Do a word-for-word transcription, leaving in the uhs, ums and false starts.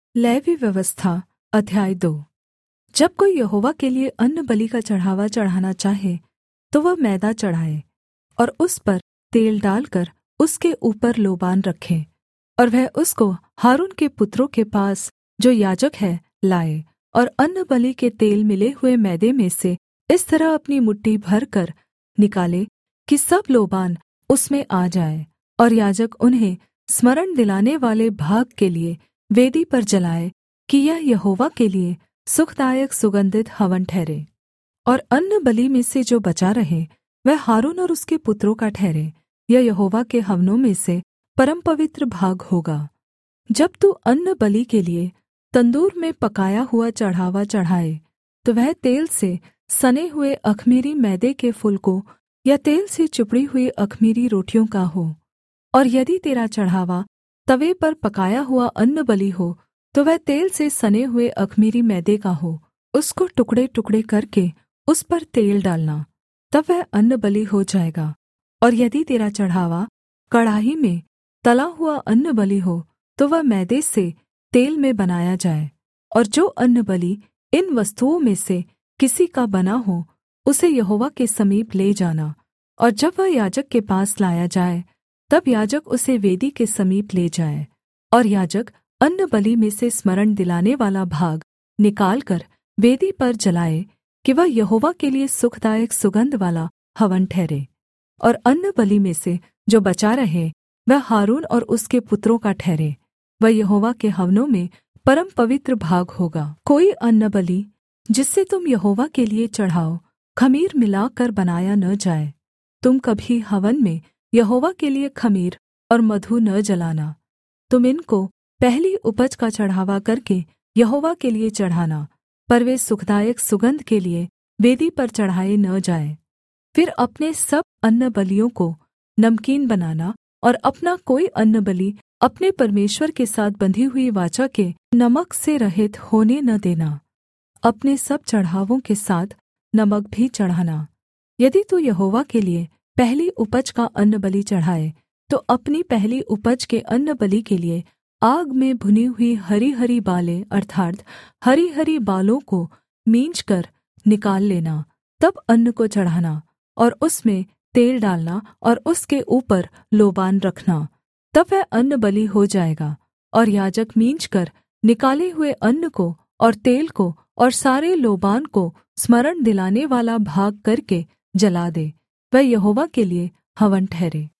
Levy व्यवस्था अध्याय दो। जब कोई यहोवा के लिये अन्नबलि का चढ़ावा चढ़ाना चाहे तो वह मैदा चढ़ाए और उस पर तेल डालकर उसके ऊपर लोबान रखे, और वह उसको हारून के पुत्रों के पास जो याजक है लाए, और अन्नबलि के तेल मिले हुए मैदे में से इस तरह अपनी मुट्ठी भरकर निकाले कि सब लोबान उसमें आ जाए, और याजक उन्हें स्मरण दिलाने वाले भाग के लिये वेदी पर जलाए कि यह यहोवा के लिये सुखदायक सुगन्धित हवन ठहरे। और अन्नबलि में से जो बचा रहे वह हारून और उसके पुत्रों का ठहरे, यह यहोवा के हवनों में से परमपवित्र भाग होगा। जब तू अन्नबलि के लिये तंदूर में पकाया हुआ चढ़ावा चढ़ाए तो वह तेल से सने हुए अख़मीरी मैदे के फुलकों या तेल से चुपड़ी हुई अख़मीरी रोटियों का हो। और यदि तेरा चढ़ावा तवे पर पकाया हुआ अन्नबलि हो तो वह तेल से सने हुए अख़मीरी मैदे का हो। उसको टुकड़े टुकड़े करके उस पर तेल डालना, तब वह अन्नबलि हो जाएगा। और यदि तेरा चढ़ावा कड़ाही में तला हुआ अन्नबलि हो तो वह मैदे से तेल में बनाया जाए। और जो अन्नबलि इन वस्तुओं में से किसी का बना हो उसे यहोवा के समीप ले जाना, और जब वह याजक के पास लाया जाए तब याजक उसे वेदी के समीप ले जाए। और याजक अन्नबलि में से स्मरण दिलाने वाला भाग निकालकर वेदी पर जलाए कि वह यहोवा के लिये सुखदायक सुगन्ध वाला हवन ठहरे। और अन्नबलि में से जो बचा रहे वह हारून और उसके पुत्रों का ठहरे, वह यहोवा के हवनों में परम पवित्र भाग होगा। कोई अन्नबलि जिससे तुम यहोवा के लिये चढ़ाओ ख़मीर मिलाकर बनाया न जाए। तुम कभी हवन में यहोवा के लिये ख़मीर और मधु न जलाना। तुम इनको पहली उपज का चढ़ावा करके यहोवा के लिये चढ़ाना, पर वे सुखदायक सुगन्ध के लिये वेदी पर चढ़ाए न जाएँ। फिर अपने सब अन्नबलियों को नमकीन बनाना, और अपना कोई अन्नबलि अपने परमेश्वर के साथ बंधी हुई वाचा के नमक से रहित होने न देना। अपने सब चढ़ावों के साथ नमक भी चढ़ाना। यदि तू यहोवा के लिये पहली उपज का अन्नबलि चढ़ाए तो अपनी पहली उपज के अन्नबलि के लिये आग में भुनी हुई हरी-हरी बालें अर्थात् हरी-हरी बालों को मींजकर निकाल लेना, तब अन्न को चढ़ाना और उसमें तेल डालना और उसके ऊपर लोबान रखना, तब वह अन्नबलि हो जाएगा। और याजक मींजकर निकाले हुए अन्न को और तेल को और सारे लोबान को स्मरण दिलाने वाला भाग करके जला दे, वह यहोवा के लिये हवन ठहरे।